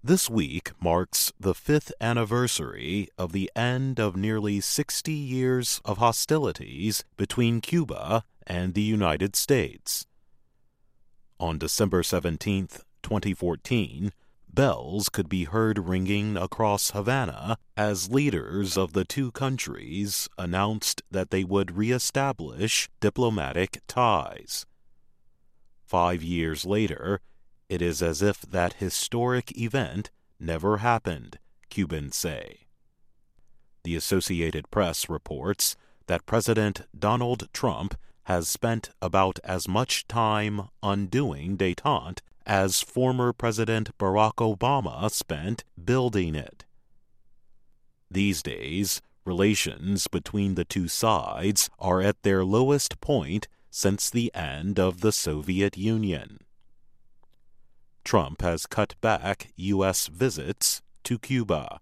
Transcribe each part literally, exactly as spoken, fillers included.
This week marks the fifth anniversary of the end of nearly sixty years of hostilities between Cuba and the United States. On December seventeenth, twenty fourteen, bells could be heard ringing across Havana as leaders of the two countries announced that they would reestablish diplomatic ties. Five years later, it is as if that historic event never happened, Cubans say. The Associated Press reports that President Donald Trump has spent about as much time undoing détente as former President Barack Obama spent building it. These days, relations between the two sides are at their lowest point since the end of the Soviet Union. Trump has cut back U S visits to Cuba.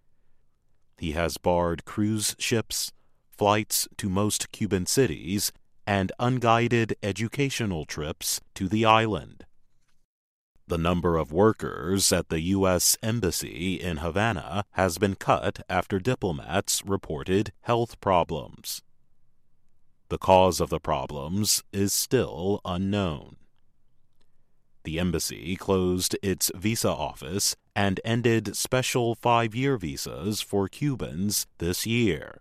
He has barred cruise ships, flights to most Cuban cities, and unguided educational trips to the island. The number of workers at the U S Embassy in Havana has been cut after diplomats reported health problems. The cause of the problems is still unknown. The embassy closed its visa office and ended special five-year visas for Cubans this year.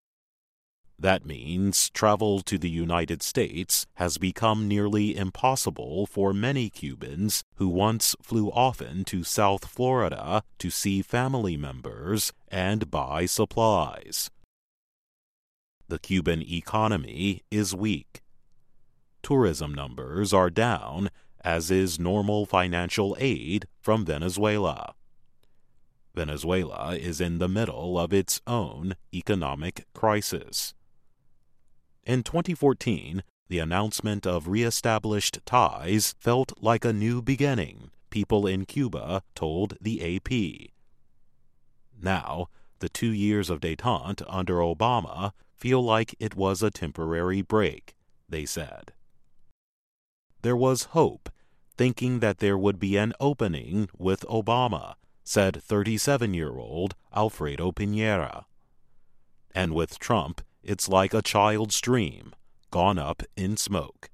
That means travel to the United States has become nearly impossible for many Cubans who once flew often to South Florida to see family members and buy supplies. The Cuban economy is weak. Tourism numbers are down, as is normal financial aid from Venezuela. Venezuela is in the middle of its own economic crisis. In twenty fourteen, the announcement of reestablished ties felt like a new beginning, people in Cuba told the A P. Now, the two years of détente under Obama feel like it was a temporary break, they said. There was hope, thinking that there would be an opening with Obama, said thirty-seven-year-old Alfredo Piñera. And with Trump, it's like a child's dream, gone up in smoke.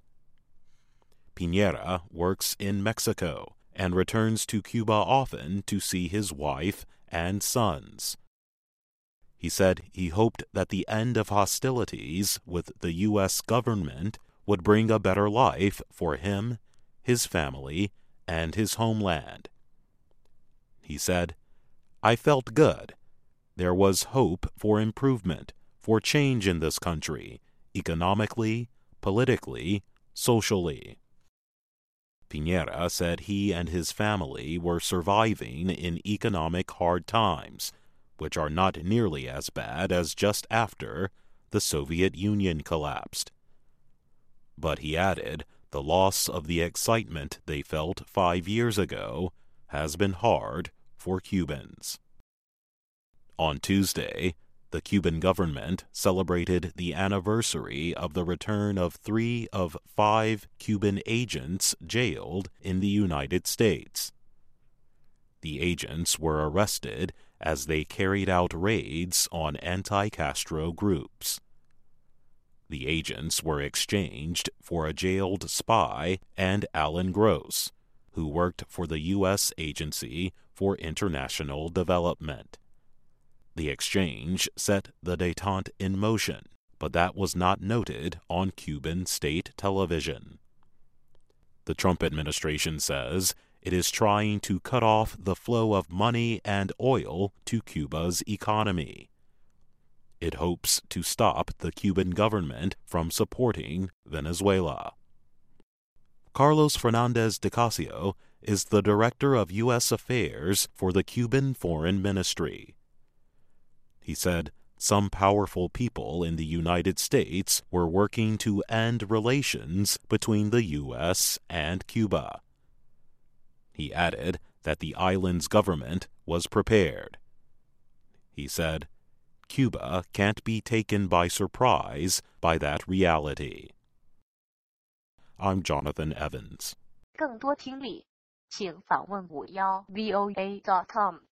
Piñera works in Mexico and returns to Cuba often to see his wife and sons. He said he hoped that the end of hostilities with the U S government would bring a better life for him, his family, and his homeland. He said, "I felt good. There was hope for improvement, for change in this country, economically, politically, socially." Piñera said he and his family were surviving in economic hard times, which are not nearly as bad as just after the Soviet Union collapsed. But he added, the loss of the excitement they felt five years ago has been hard for Cubans. On Tuesday, the Cuban government celebrated the anniversary of the return of three of five Cuban agents jailed in the United States. The agents were arrested as they carried out raids on anti-Castro groups. The agents were exchanged for a jailed spy and Alan Gross, who worked for the U S Agency for International Development. The exchange set the détente in motion, but that was not noted on Cuban state television. The Trump administration says it is trying to cut off the flow of money and oil to Cuba's economy. It hopes to stop the Cuban government from supporting Venezuela. Carlos Fernandez de Casio is the Director of U S Affairs for the Cuban Foreign Ministry. He said some powerful people in the United States were working to end relations between the U S and Cuba. He added that the island's government was prepared. He said, Cuba can't be taken by surprise by that reality. I'm Jonathan Evans. 更多听力请访问五幺 v o a dot com。